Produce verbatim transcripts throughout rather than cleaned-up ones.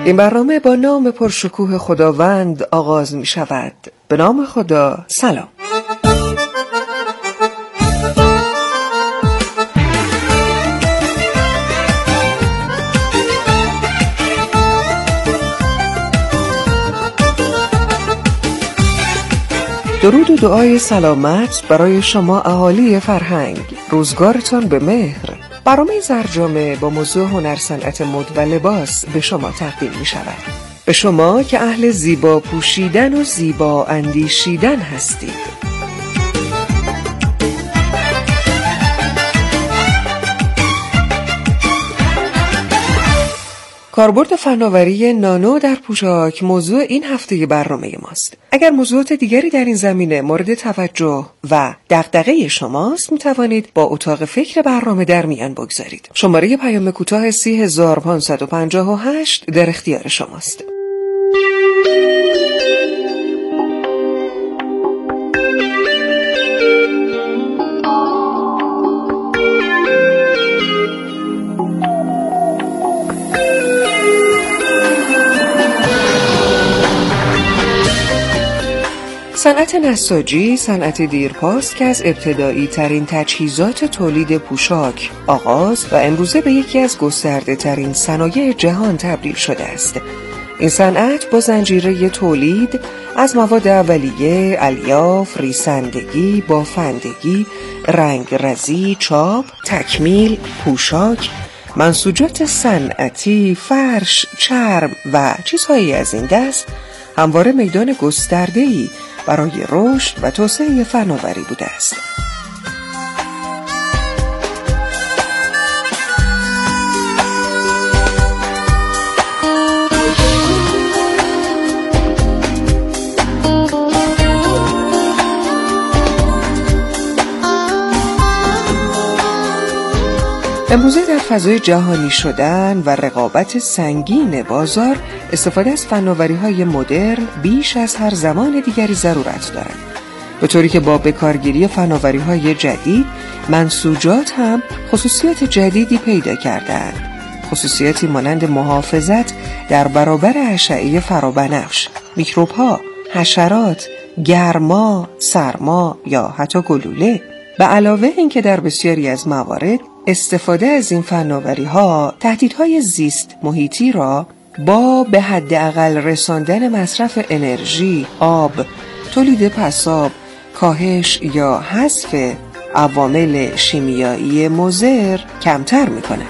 این برنامه با نام پرشکوه خداوند آغاز می شود. به نام خدا. سلام. درود و دعای سلامت برای شما اهالی فرهنگ. روزگارتان به مهر. برنامه زرجامه با موضوع هنر، صنعت مد و لباس به شما تقدیم می شود. به شما که اهل زیبا پوشیدن و زیبا اندیشیدن هستید. کاربرد فناوری نانو در پوشاک موضوع این هفته برنامه ماست. اگر موضوعات دیگری در این زمینه مورد توجه و دغدغه شماست، می توانید با اتاق فکر برنامه در میان بگذارید. شماره پیام کوتاه سی هزار و پانصد و پنجاه و هشت در اختیار شماست. صنعت نساجی صنعت دیرپاست که از ابتدایی ترین تجهیزات تولید پوشاک آغاز و امروزه به یکی از گسترده ترین صنایع جهان تبدیل شده است. این صنعت با زنجیره تولید از مواد اولیه، الیاف، ریسندگی، بافندگی، رنگرزی، چاپ، تکمیل، پوشاک، منسوجات صنعتی، فرش، چرم و چیزهایی از این دست همواره میدان گسترده‌ای برای رشد و توسعه فناوری بوده است. امروزه در فضای جهانی شدن و رقابت سنگین بازار، استفاده از فناوری‌های مدرن بیش از هر زمان دیگری ضرورت دارد. به طوری که با بکارگیری فناوری‌های جدید، منسوجات هم خصوصیات جدیدی پیدا کرده‌اند. خصوصیاتی مانند محافظت در برابر اشعه فرابنفش، میکروب‌ها، حشرات، گرما، سرما یا حتی گلوله. به علاوه اینکه در بسیاری از موارد استفاده از این فناوری‌ها تهدیدهای زیست محیطی را با به حداقل رساندن مصرف انرژی، آب، تولید پساب، کاهش یا حذف عوامل شیمیایی مضر کمتر می‌کند.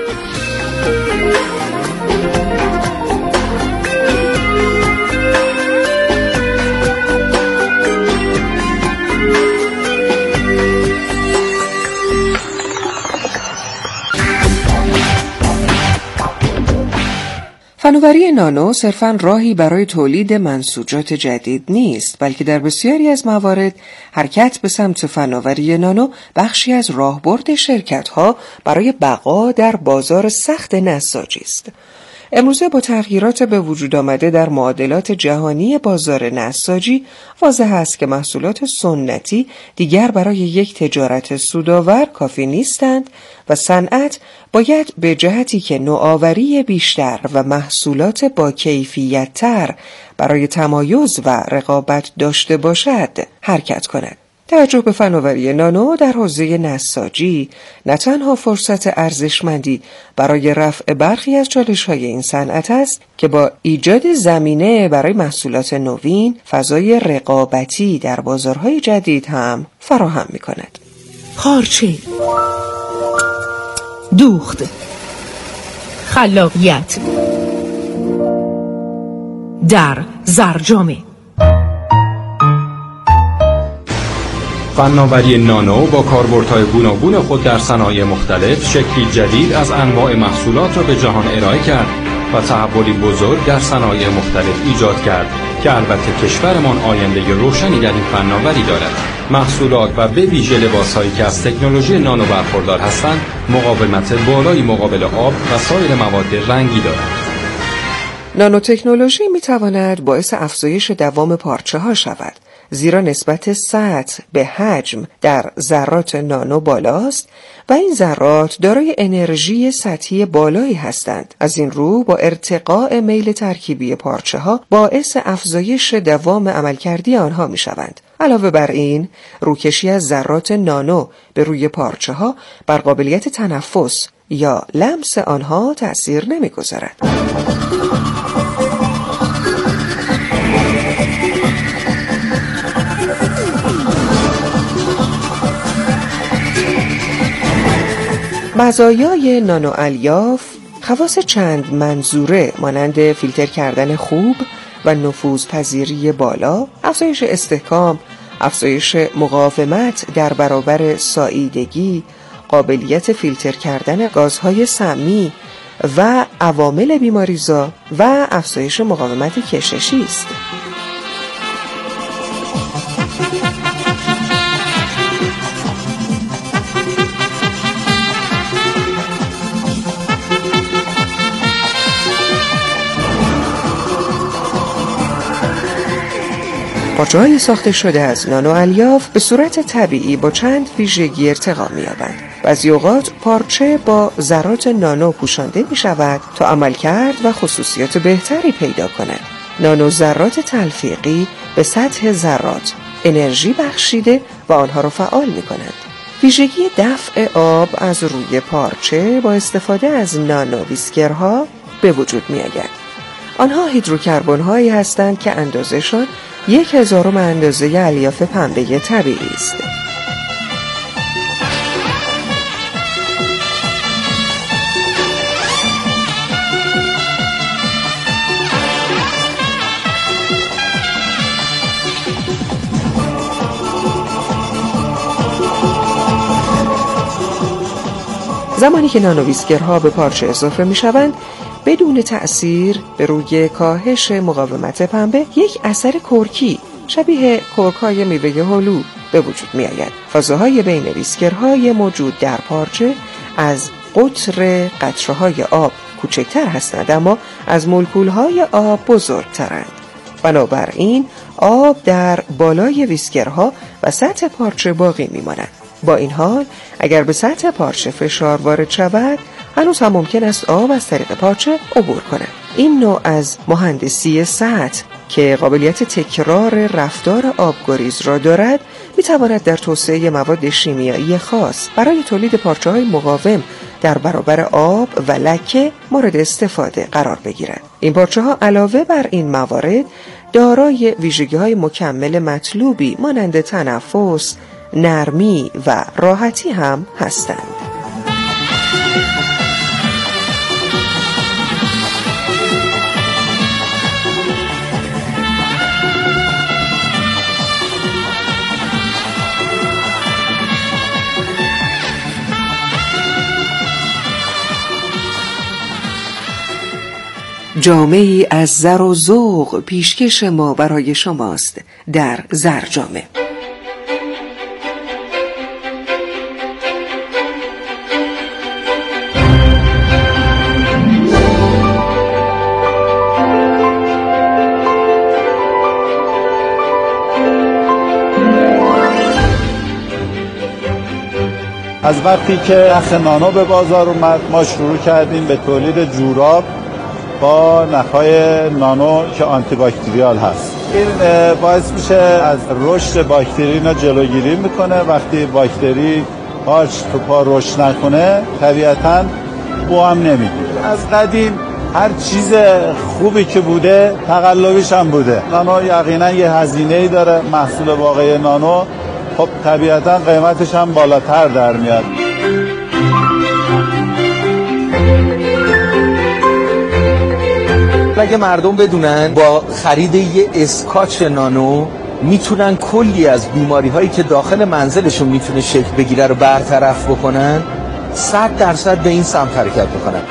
فناوری نانو صرفاً راهی برای تولید منسوجات جدید نیست، بلکه در بسیاری از موارد حرکت به سمت فناوری نانو بخشی از راهبرد شرکت‌ها برای بقا در بازار سخت نساجی است. امروزه با تغییرات به وجود آمده در معادلات جهانی بازار نساجی، واضح است که محصولات سنتی دیگر برای یک تجارت سودآور کافی نیستند و صنعت باید به جهتی که نوآوری بیشتر و محصولات با کیفیت‌تر برای تمایز و رقابت داشته باشد حرکت کند. توجه به فناوری نانو در حوزه نساجی نه تنها فرصت ارزشمندی برای رفع برخی از چالش‌های این صنعت است که با ایجاد زمینه برای محصولات نوین، فضای رقابتی در بازارهای جدید هم فراهم می‌کند. خارچه، دوخت، خلاقیت در زرجامه. فناوری نانو با کاربردهای گوناگون خود در صنایع مختلف شکلی جدید از انواع محصولات را به جهان ارائه کرد و تحولی بزرگ در صنایع مختلف ایجاد کرد که البته کشورمان آینده روشنی در این فناوری دارد. محصولات و به ویژه لباس‌هایی که از تکنولوژی نانو برخوردار هستند، مقاومت بالایی مقابل آب و سایر مواد رنگی دارند. نانو تکنولوژی می تواند باعث افزایش دوام پارچه ها شود. زیرا نسبت سطح به حجم در ذرات نانو بالاست و این ذرات دارای انرژی سطحی بالایی هستند. از این رو با ارتقاء میل ترکیبی پارچه ها باعث افزایش دوام عملکردی آنها می شوند. علاوه بر این، روکشی از ذرات نانو به روی پارچه ها بر قابلیت تنفس یا لمس آنها تأثیر نمی گذارد. مزایای نانو الیاف خواص چند منظوره مانند فیلتر کردن خوب و نفوذپذیری بالا، افزایش استحکام، افزایش مقاومت در برابر ساییدگی، قابلیت فیلتر کردن گازهای سمی و عوامل بیماریزا و افزایش مقاومت کششی است. پارچه‌های ساخته شده از نانو الیاف به صورت طبیعی با چند ویژگی ارتقا می‌یابند. بعضی اوقات پارچه با ذرات نانو پوشانده می‌شود تا عملکرد و خصوصیات بهتری پیدا کند. نانو ذرات تلفیقی به سطح ذرات انرژی بخشیده و آنها را فعال می‌کنند. ویژگی دفع آب از روی پارچه با استفاده از نانو ویسکرها به وجود می‌آید. آنها هیدروکربن‌هایی هستند که اندازه‌شان یک هزارم اندازه الیاف پنبه طبیعی است. زمانی که نانوویسکرها به پارچه اضافه می شوند، بدون تأثیر به روی کاهش مقاومت پنبه یک اثر کرکی شبیه کرک‌های میوه هلو به وجود می آید. فازهای بین ویسکرهای موجود در پارچه از قطر قطره‌های آب کوچکتر هستند، اما از مولکول‌های آب بزرگترند. بنابراین آب در بالای ویسکرها و سطح پارچه باقی می‌ماند. با این حال اگر به سطح پارچه فشار وارد شود، هنوز هم ممکن است آب از طریق پارچه عبور کند. این نوع از مهندسی سطح که قابلیت تکرار رفتار آبگریز را دارد، می‌تواند در توسعه مواد شیمیایی خاص برای تولید پارچه‌های مقاوم در برابر آب و لکه مورد استفاده قرار بگیرد. این پارچه‌ها علاوه بر این موارد دارای ویژگی‌های مکمل مطلوبی مانند تنفس، نرمی و راحتی هم هستند. جامه‌ای از زر و ذوق پیشکش ما برای شماست در زرجامه. از وقتی که نخ نانو به بازار اومد، ما شروع کردیم به تولید جوراب با نخهای نانو که آنتی باکتریال هست. این باعث میشه از رشد باکتری اینا جلوگیری میکنه. وقتی باکتری پارچ تو پا رشد نکنه، طبیعتاً بو هم نمیگیره. از قدیم هر چیز خوبی که بوده تقلبیش هم بوده. نانو یقینا یه هزینه‌ای داره. محصول واقعی نانو خب طبیعتاً قیمتش هم بالاتر در میاد. اگه مردم بدونن با خرید یه اسکاچ نانو میتونن کلی از بیماری هایی که داخل منزلشون میتونه شکل بگیره رو برطرف بکنن، صد درصد به این سمت حرکت بکنن.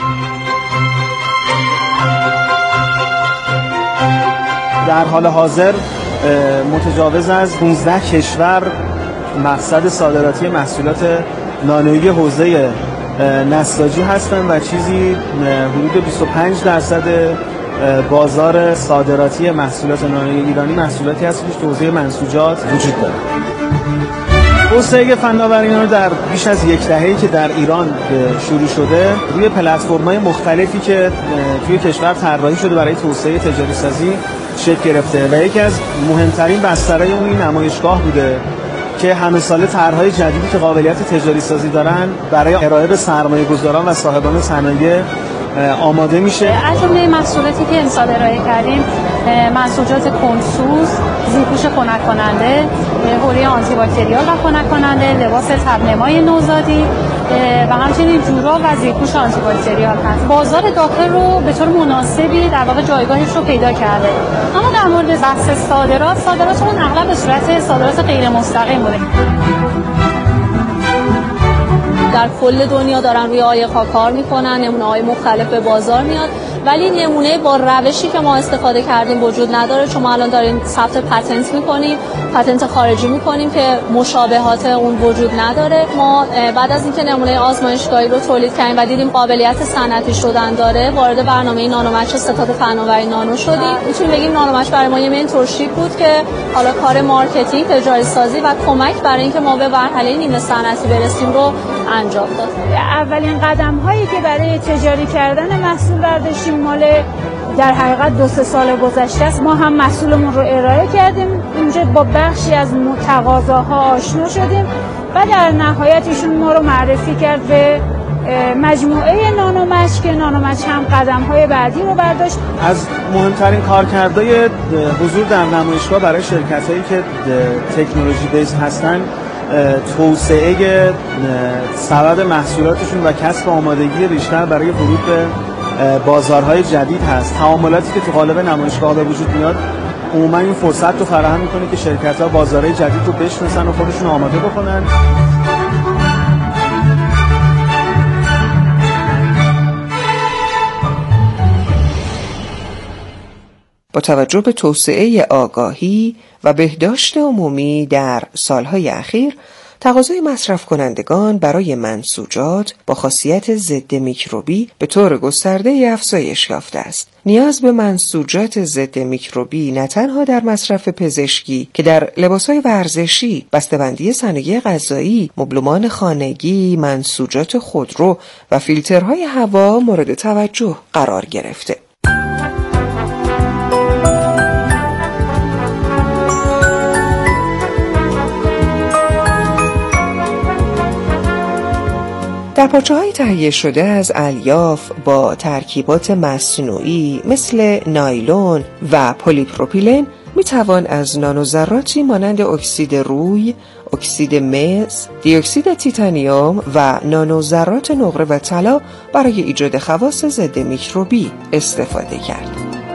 در حال حاضر متجاوز از پانزده کشور مقصد صادراتی محصولات نانویی حوزه نساجی هستن و چیزی حدود بیست و پنج درصد بازار صادراتی محصولات نانوی ایرانی محصولاتی هست که توزیع منسوجات وجود داره. توسعه فناوری نانو در بیش از یک دهه‌ای که در ایران شروع شده روی پلتفرم‌های مختلفی که توی کشور طراحی شده برای توسعه تجاری سازی شکل گرفته و یکی از مهمترین بسترهای اون این نمایشگاه بوده که همه ساله طرح‌های جدیدی که قابلیت تجاری سازی دارن برای ارائه به سرمایه‌گذاران و صاحبان صنایع آماده میشه. از جمله محصولاتی که امسال ارائه کردیم منسوجات کنسوز، زیرپوش خنک کننده، حوله آنتی باکتریال و خنک کننده، لباس تبنمای نوزادی و همچنین جوراب و زیرپوش آنتی باکتریال هست. بازار داخل رو به طور مناسبی در واقع جایگاهش رو پیدا کرده. اما در مورد بحث صادرات، صادراتمون اغلب به صورت صادرات غیر مستقیم بوده. در کل دنیا دارن روی آیق‌ها کار میکنن، نمونه‌های مختلف به بازار میاد، ولی نمونه با روشی که ما استفاده کردیم وجود نداره، چون ما الان داریم ثبت پتنت میکنیم، پتنت خارجی میکنیم که مشابهات اون وجود نداره. ما بعد از اینکه نمونه آزمایشگاهی رو تولید کردیم و دیدیم قابلیت صنعتی شدن داره، وارد برنامه نانومچ ستاد فناوری نانو شدیم. میتونیم بگیم نانومچ برای ما یه منتورشیپ بود که حالا کار مارکتینگ، تجاری سازی و کمک برای اینکه ما به مرحله نیمه صنعتی برسیم رو انجام داد. اولین قدم هایی که برای تجاری کردن محصول برداشتیم مال در حقیقت دو سه سال گذشته است. ما هم محصولمون رو ارائه کردیم، اونجا با بخشی از تقاضاها آشنا شدیم و در نهایت ایشون ما رو معرفی کرد به مجموعه نانومچ که نانومچ هم قدم‌های بعدی رو برداشت. از مهمترین کارکردهای حضور در نمایشگاه برای شرکت‌هایی که تکنولوژی بیس هستن توسعه سبد محصولاتشون و کسب آمادگی بیشتر برای ورود به بازارهای جدید هست. تعاملاتی که تو قالب نمایشگاه به وجود میاد عموما این فرصت رو فراهم میکنه که شرکت‌ها بازارهای جدید رو بشناسن و خودشون آماده بکنن. با توجه به توسعه آگاهی و بهداشت عمومی در سالهای اخیر، تقاضای مصرف کنندگان برای منسوجات با خاصیت ضد میکروبی به طور گسترده افزایش یافته است. نیاز به منسوجات ضد میکروبی نه تنها در مصرف پزشکی که در لباسهای ورزشی، بسته‌بندی صنایع غذایی، مبلمان خانگی، منسوجات خودرو و فیلترهای هوا مورد توجه قرار گرفته. در پارچه‌های تهیه شده از الیاف با ترکیبات مصنوعی مثل نایلون و پلیپروپیلن میتوان از نانوذراتی مانند اکسید روی، اکسید مس، دی اکسید تیتانیوم و نانوذرات نقره و طلا برای ایجاد خواص ضد میکروبی استفاده کرد.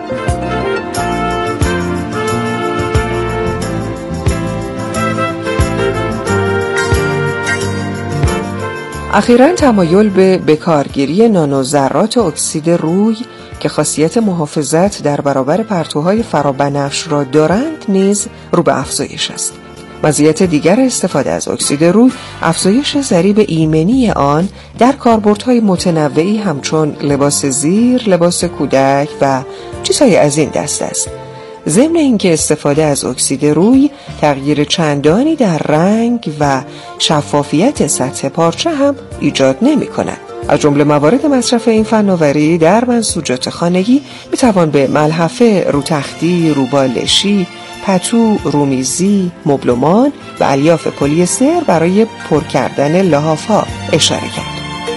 اخیراً تمایل به بکارگیری نانوذرات اکسید روی که خاصیت محافظت در برابر پرتوهای فرابنفش را دارند نیز رو به افزایش است. مزیت دیگر استفاده از اکسید روی افزایش ضریب ایمنی آن در کاربردهای متنوعی همچون لباس زیر، لباس کودک و چیزهای از این دست است. ضمن اینکه استفاده از اکسید روی تغییر چندانی در رنگ و شفافیت سطح پارچه هم ایجاد نمی کند. از جمله موارد مصرف این فناوری در منسوجات خانگی می توان به ملحفه، روتختی، روبالشی، پتو، رومیزی، مبلمان و الیاف پلی‌استر برای پر کردن لحاف‌ها اشاره کرد.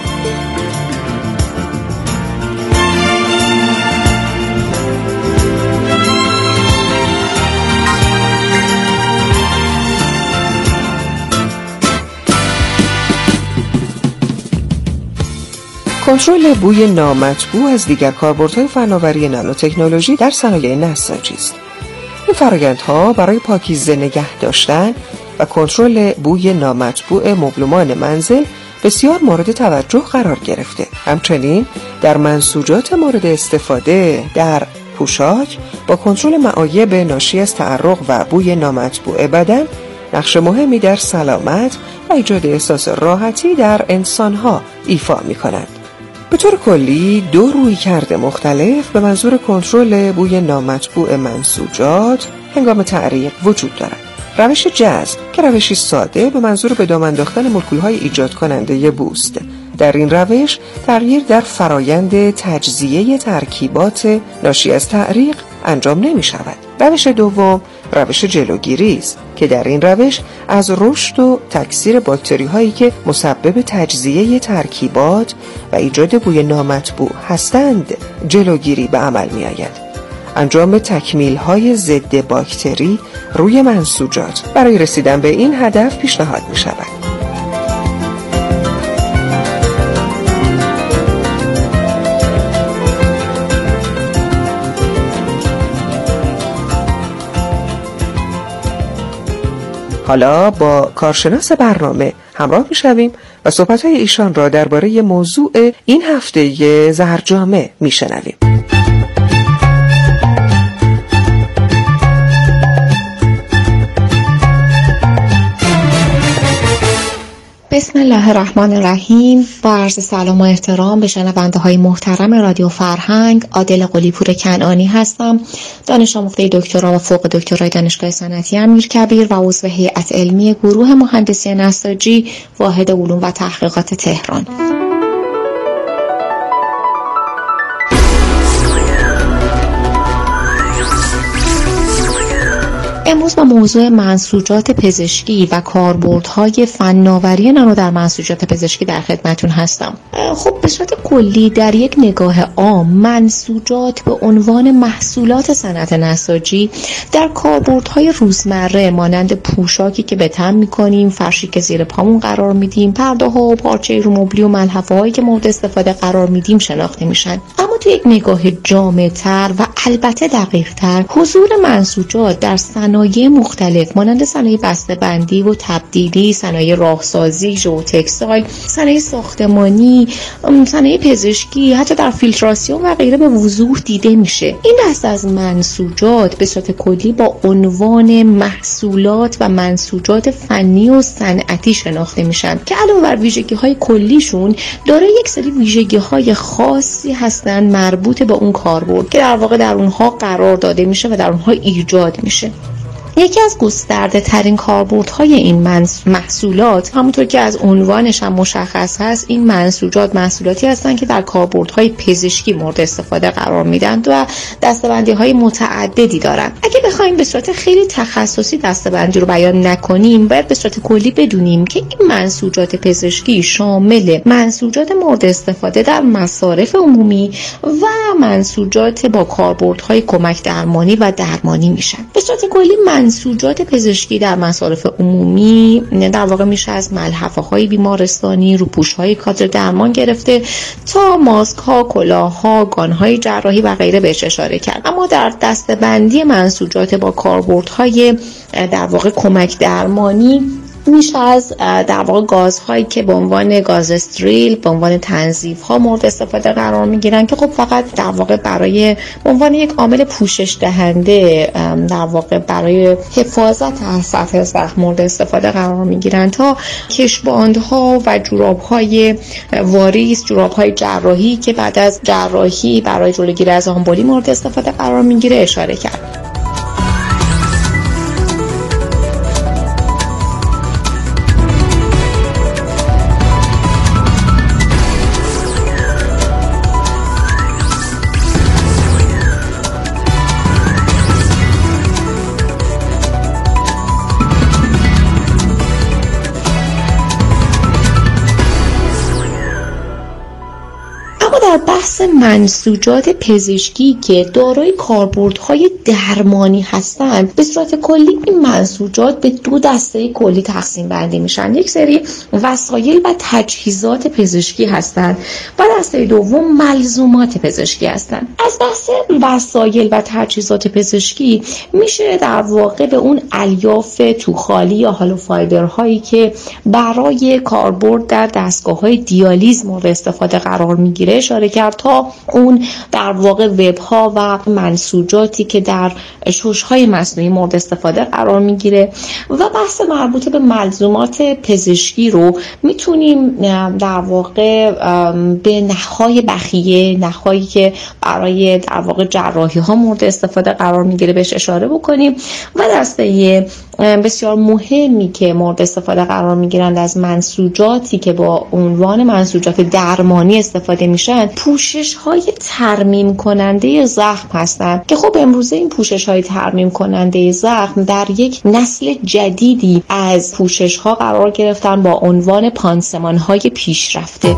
کنترل بوی نامطبوع از دیگر کاربردهای فناوری نانوتکنولوژی در صنایع نساجی است. این فرآیندها برای پاکیزه نگه داشتن و کنترل بوی نامطبوع مبلمان منزل بسیار مورد توجه قرار گرفته. همچنین در منسوجات مورد استفاده در پوشاک با کنترل معایب ناشی از تعرق و بوی نامطبوع بدن نقش مهمی در سلامت و ایجاد احساس راحتی در انسانها ایفا می‌کنند. به طور کلی دو رویکرد مختلف به منظور کنترل بوی نامطبوع منسوجات هنگام تعریق وجود دارد. روش جذب که روشی ساده به منظور به دام انداختن مولکول‌های ایجاد کننده بوست. در این روش تغییر در فرایند تجزیه ترکیبات ناشی از تعریق انجام نمی شود. روش دوم روش جلوگیری است که در این روش از رشد و تکثیر باکتری هایی که مسبب تجزیه ترکیبات و ایجاد بوی نامطبوع هستند جلوگیری به عمل می آید. انجام تکمیل های ضد باکتری روی منسوجات برای رسیدن به این هدف پیشنهاد می شود. حالا با کارشناس برنامه همراه می‌شویم و صحبت‌های ایشان را درباره موضوع این هفته زرجامه می‌شنویم. بسم الله الرحمن الرحیم. با عرض سلام و احترام به شنونده های محترم رادیو فرهنگ، عادل قلی‌پور کنعانی هستم، دانش آموخته دکترا و فوق دکترای دانشگاه صنعتی امیرکبیر و عضو هیئت علمی گروه مهندسی نساجی واحد علوم و تحقیقات تهران. امروز با موضوع منسوجات پزشکی و کاربردهای فناوری نانو در منسوجات پزشکی در خدمتون هستم. خب به صورت کلی در یک نگاه عام منسوجات به عنوان محصولات صنعت نساجی در کاربردهای روزمره مانند پوشاکی که به تن می‌کنیم، فرشی که زیر پامون قرار میدیم، پرده‌ها و پارچه رو مبلی و ملحفه‌هایی که مورد استفاده قرار میدیم شناخته میشن. اما تو یک نگاه جامع‌تر و البته دقیق‌تر حضور منسوجات در صنایع مختلف مانند صنایع بسته‌بندی و تبدیلی، صنایع راهسازی، ژئوتکستایل، صنایع ساختمانی، صنایع پزشکی، حتی در فیلتراسیون و غیره به وضوح دیده میشه. این دست از منسوجات به صورت کلی با عنوان محصولات و منسوجات فنی و صنعتی شناخته میشن که علاوه بر ویژگی‌های کلیشون دارای یک سری ویژگی‌های خاصی هستن مربوط به اون کاربرد که در واقع در اونها قرار داده میشه و در اونها ایجاد میشه. یکی از گسترده ترین کاربردهای این محصولات همونطور که از عنوانش هم مشخص هست، این منسوجات محصولاتی هستند که در کاربردهای پزشکی مورد استفاده قرار میدن و دسته‌بندی‌های متعددی دارن. اگه بخوایم به صورت خیلی تخصصی دسته‌بندی رو بیان نکنیم، باید به صورت کلی بدونیم که این منسوجات پزشکی شامل منسوجات مورد استفاده در مصارف عمومی و منسوجات با کاربردهای کمک درمانی و درمانی میشن. به صورت کلی منسوجات پزشکی در مصارف عمومی در واقع میشه از ملحفه‌های بیمارستانی، روپوش‌های کادر درمان گرفته تا ماسک‌ها، کلاه‌ها، گان‌های جراحی و غیره بهش اشاره کرد. اما در دسته‌بندی منسوجات با کاربردهای در واقع کمک درمانی میشه از در واقع گازهایی که به عنوان گاز استریل، به عنوان تنظیف ها مورد استفاده قرار میگیرن که خب فقط در واقع برای به عنوان یک عامل پوشش دهنده در واقع برای حفاظت از سطح زخم مورد استفاده قرار میگیرن، تا کشباندها و جوراب‌های واریس، جوراب‌های جراحی که بعد از جراحی برای جلوگیری از آمبولی مورد استفاده قرار میگیره اشاره کرد. در بحث منسوجات پزشکی که دارای کاربردهای درمانی هستند، به صورت کلی این منسوجات به دو دسته کلی تقسیم بندی میشن. یک سری وسایل و تجهیزات پزشکی هستند و دسته دوم ملزومات پزشکی هستند. از بحث وسایل و تجهیزات پزشکی میشه در واقع به اون الیاف توخالی یا هالو فایبرهایی که برای کاربرد در دستگاه‌های دیالیز مورد استفاده قرار میگیره اشاره اشاره کرد تا اون در واقع وب ها و منسوجاتی که در شش‌های مصنوعی مورد استفاده قرار میگیره و بحث مربوط به ملزومات پزشکی رو میتونیم در واقع به نخهای بخیه، نخهایی که برای در واقع جراحی ها مورد استفاده قرار میگیره بهش اشاره بکنیم و دسته بسیار مهمی که مورد استفاده قرار میگیرند از منسوجاتی که با عنوان منسوجات درمانی استفاده میشن پوشش های ترمیم کننده زخم هستند که خب امروزه این پوشش های ترمیم کننده زخم در یک نسل جدیدی از پوشش ها قرار گرفتن با عنوان پانسمان های پیشرفته.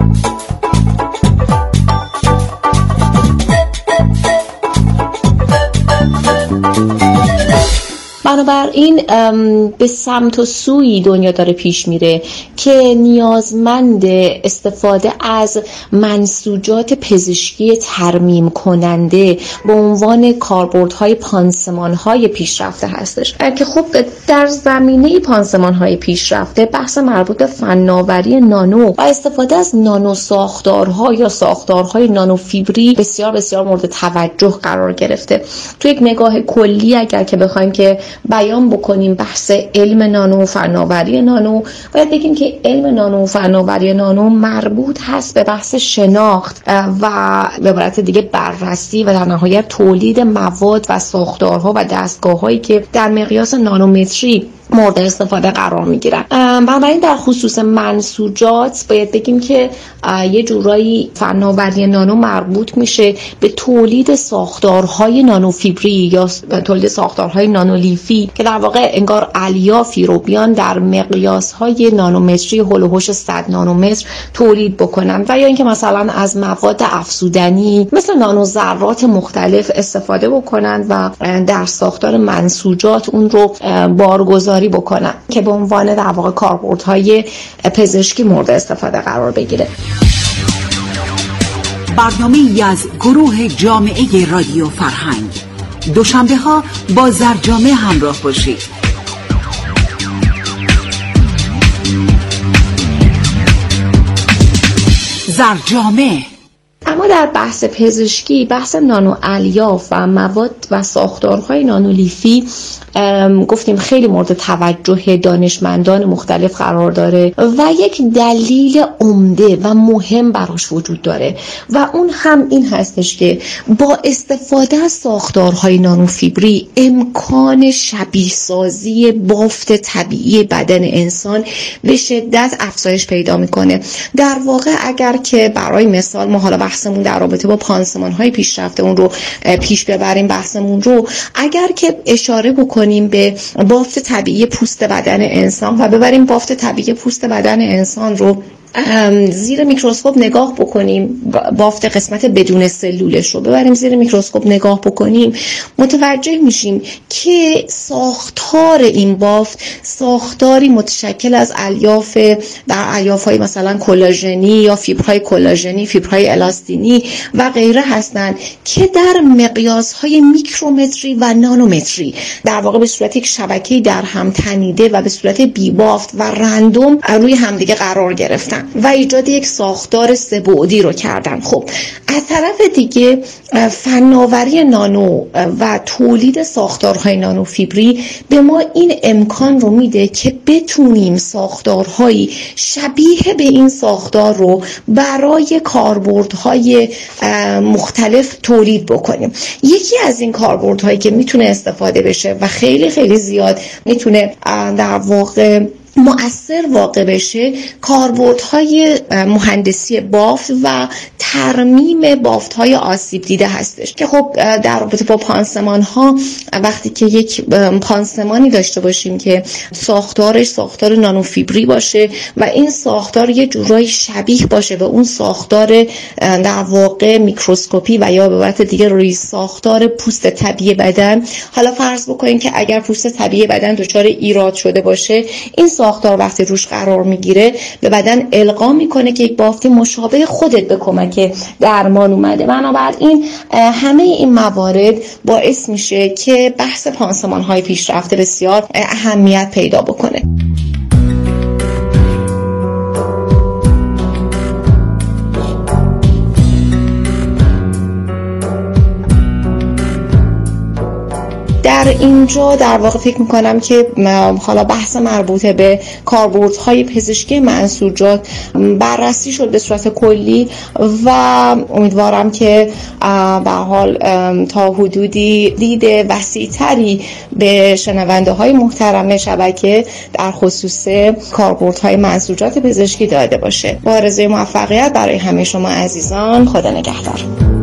بنابراین به سمت و سوی دنیا داره پیش میره که نیازمند استفاده از منسوجات پزشکی ترمیم کننده به عنوان کاربردهای پانسمان‌های پیشرفته هستش که خب در زمینه پانسمان‌های پیشرفته بحث مربوط به فناوری نانو و استفاده از نانو ساختارها یا ساختارهای نانو فیبری بسیار بسیار مورد توجه قرار گرفته. تو یک نگاه کلی اگر که بخوایم که بیان بکنیم بحث علم نانو و فناوری نانو، باید بگیم که علم نانو و فناوری نانو مربوط هست به بحث شناخت و به عبارت دیگه بررسی و در نهایت تولید مواد و ساختارها و دستگاه‌هایی که در مقیاس نانومتری مورد استفاده قرار میگیرن. بنابراین در خصوص منسوجات باید بگیم که یه جورایی فناوری نانو مربوط میشه به تولید ساختارهای نانوفیبری یا تولید ساختارهای نانولیفی که در واقع انگار الیافی رو بیان در مقیاسهای نانومتری هول و هوش صد نانومتر تولید بکنن و یا اینکه مثلا از مواد افزودنی مثل نانوذرات مختلف استفاده بکنن و در ساختار منسوجات اون رو بارگذاری بکنن که به عنوان در واقع کاربردهای پزشکی مورد استفاده قرار بگیره. برنامه‌ای از گروه جامعه رادیو فرهنگ، دوشنبه ها با زرجامه همراه باشید. زرجامه. اما در بحث پزشکی بحث نانو الیاف و مواد و ساختارهای نانولیفی گفتیم خیلی مورد توجه دانشمندان مختلف قرار داره و یک دلیل عمده و مهم براش وجود داره و اون هم این هستش که با استفاده از ساختارهای نانوفیبری امکان شبیه سازی بافت طبیعی بدن انسان به شدت افزایش پیدا میکنه. در واقع اگر که برای مثال ما حالا بحثمون در رابطه با پانسمان‌های پیشرفته اون رو پیش ببریم بحثمون رو، اگر که اشاره بکنیم به بافت طبیعی پوست بدن انسان و ببریم بافت طبیعی پوست بدن انسان رو زیر میکروسکوپ نگاه بکنیم، بافت قسمت بدون سلولش رو ببریم زیر میکروسکوپ نگاه بکنیم، متوجه میشیم که ساختار این بافت ساختاری متشکل از الیاف در الیاف‌های مثلا کلاژنی یا فیبرهای کلاژنی، فیبرهای الاستینی و غیره هستند که در مقیاس‌های میکرومتری و نانومتری در واقع به صورت یک شبکه‌ای در هم تنیده و به صورت بی بافت و رندوم روی همدیگه قرار گرفتن و ایجاد یک ساختار سه بعدی رو کردن. خب از طرف دیگه فناوری نانو و تولید ساختارهای نانوفیبری به ما این امکان رو میده که بتونیم ساختارهایی شبیه به این ساختار رو برای کاربردهای مختلف تولید بکنیم. یکی از این کاربردهایی که میتونه استفاده بشه و خیلی خیلی زیاد میتونه در واقع مؤثر واقع بشه کاربردهای مهندسی بافت و ترمیم بافت‌های آسیب دیده هستش که خب در رابطه با پانسمان‌ها وقتی که یک پانسمانی داشته باشیم که ساختارش ساختار نانوفیبری باشه و این ساختار یه جورایی شبیه باشه به اون ساختار در واقع میکروسکوپی و یا به عبارت دیگه روی ساختار پوست طبیعی بدن، حالا فرض بکنیم که اگر پوست طبیعی بدن دچار ایراد شده باشه، این ساختار وقتی روش قرار میگیره به بدن القا میکنه که یک بافت مشابه خودت به کمک درمان اومده. بنابراین همه این موارد باعث میشه که بحث پانسمان‌های پیشرفته بسیار اهمیت پیدا بکنه. اینجا در واقع فکر میکنم که حالا بحث مربوطه به کاربردهای پزشکی منسوجات بررسی شد به صورت کلی و امیدوارم که به حال تا حدودی دید وسیع‌تری به شنونده های محترم شبکه در خصوص کاربردهای منسوجات پزشکی داده باشه. با آرزوی موفقیت برای همه شما عزیزان. خدا نگهدار.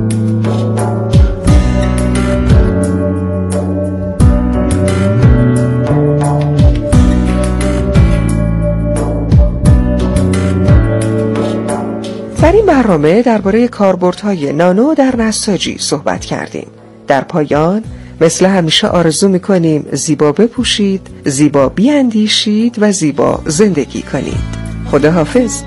در این برنامه درباره کاربردهای نانو در نساجی صحبت کردیم. در پایان مثل همیشه آرزو میکنیم زیبا بپوشید، زیبا بیاندیشید و زیبا زندگی کنید. خدا حافظ.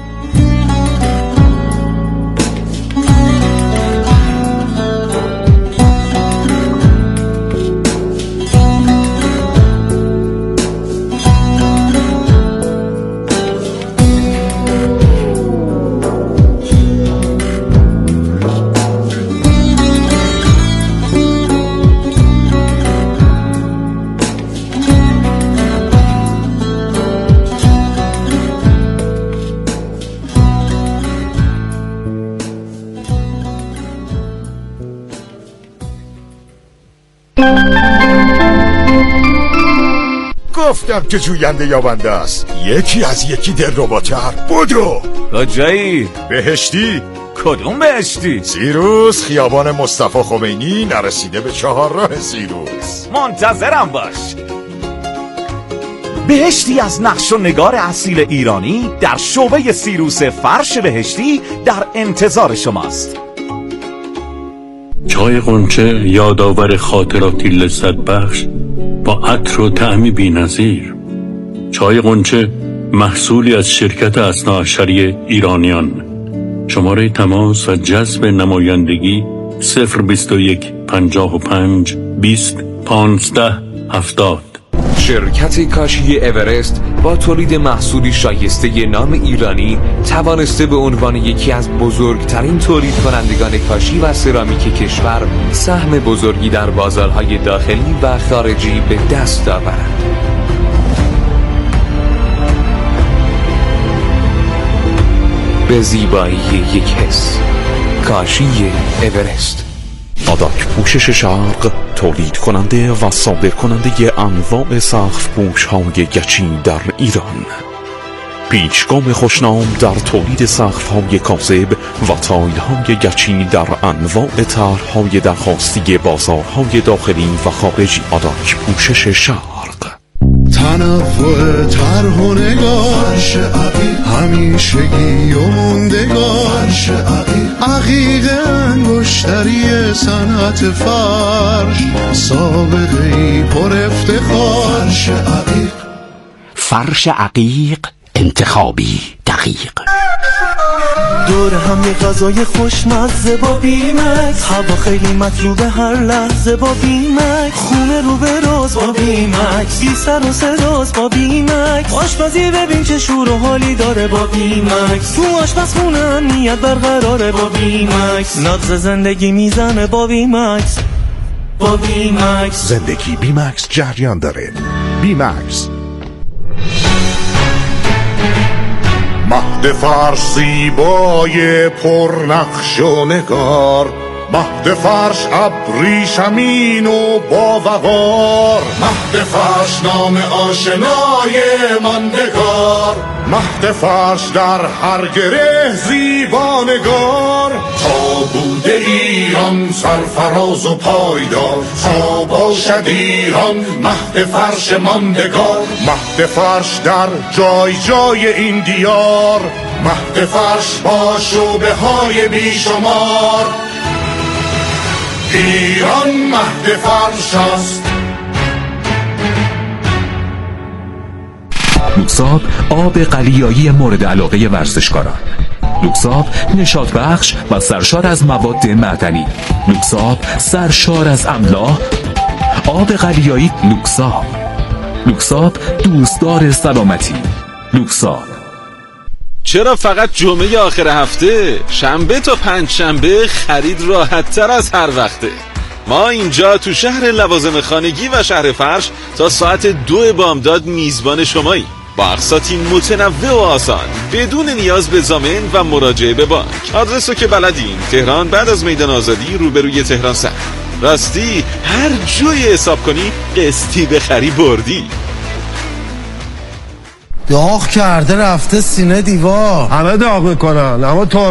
گفتم که جوینده یابنده است. یکی از یکی دلرباتر. بدو کجایی؟ بهشتی. کدوم بهشتی؟ سیروس، خیابان مصطفی خمینی، نرسیده به چهار راه سیروس. منتظرم باش. بهشتی از نقش و نگار اصیل ایرانی در شعبه سیروس فرش بهشتی در انتظار شماست. چای غنچه یادآور خاطراتی لذت بخش با عطر و طعمی بی‌نظیر. چای غنچه محصولی از شرکت اثناعشری ایرانیان. شماره تماس و جذب نمایندگی صفر بیست و یک پنجاه و پنج بیست پانزده هفتاد. شرکت کاشی اورست با تولید محصولی شایسته نام ایرانی توانسته به عنوان یکی از بزرگترین تولید کنندگان کاشی و سرامیک کشور سهم بزرگی در بازارهای داخلی و خارجی به دست آورد. به زیبایی یک حس. کاشی اورست. آداک پوشش شرق تولید کننده و صادر کننده انواع سقف پوش های گچی در ایران. پیشگام خوشنام در تولید سقف های کاذب و تایل های گچی در انواع طرح های درخواستی بازارهای داخلی و خارجی. آداک پوشش شرق. تنوع طرح و نگار همیشگی و موندگار. عقیق انگشتری صنعت فرش سابقه‌ای پر افتخار. فرش عقیق انتخابی دقیق. دور هم یه غذای خوشمزه با بیمکس. هوا خیلی مطلوبه هر لحظه با بیمکس. خونه رو به راز با بیمکس. بی سر و صداست با بیمکس. آشپزی ببین چه شور و حالی داره با بیمکس. تو آشپزخونه امنیت برقراره با بیمکس. نبض زندگی میزنه با بیمکس. با بیمکس زندگی بیمکس جریان داره. بیمکس. مهد فرش زیبای پرنقش و نگار. مهد فرش ابریشمین و با وقار. مهد فرش نام آشنای ماندگار. مهد فرش در هر گره زیبانگار. تا بوده ایران سرفراز و پایدار. تا باشد ایران مهد فرش ماندگار. مهد فرش در جای جای این دیار. مهد فرش با شعبه های بیشمار. ایران مهد فرش است. لوکساب آب قلیایی مورد علاقه ورزشکاران. لوکساب نشاط بخش و سرشار از مواد معدنی. لوکساب سرشار از املاح. آب قلیایی لوکساب. لوکساب دوستدار سلامتی. لوکساب. چرا فقط جمعه آخر هفته؟ شنبه تا پنج شنبه خرید راحت تر از هر وقته. ما اینجا تو شهر لوازم خانگی و شهر فرش تا ساعت دو بامداد میزبان شماییم با اقساطی متنوع و آسان بدون نیاز به ضامن و مراجعه به بانک. آدرس رو که بلدین، تهران بعد از میدان آزادی روبروی تهران سر. راستی هر جوی حساب کنی قسطی بخری بردی. داغ کرده رفته سینه دیوار. همه داغ میکنن اما تو